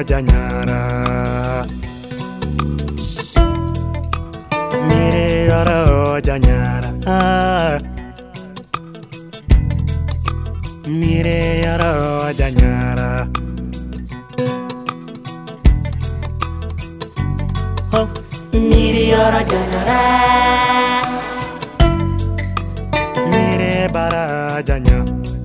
janyara Mire yoro janyara Mire yoro janyara Oh Mire yoro janyara Mire bara janyara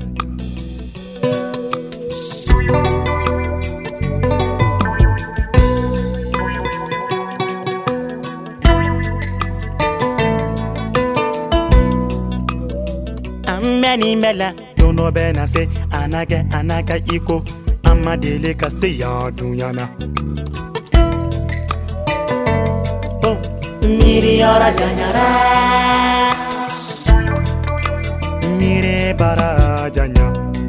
Many mela don't know ben I say anaga iko amadele ka say ya dunyana Oh mire yora janyara mire bara janya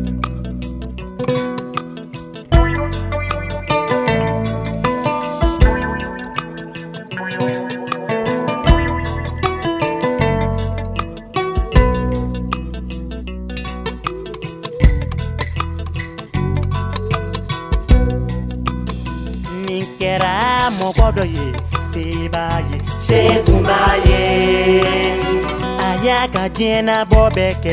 Kera mokodo ye sebaye setumbaye ayaka jena bobeke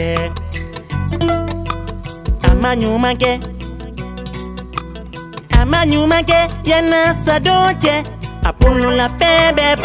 amanyumanke yana sadonche apunu la febe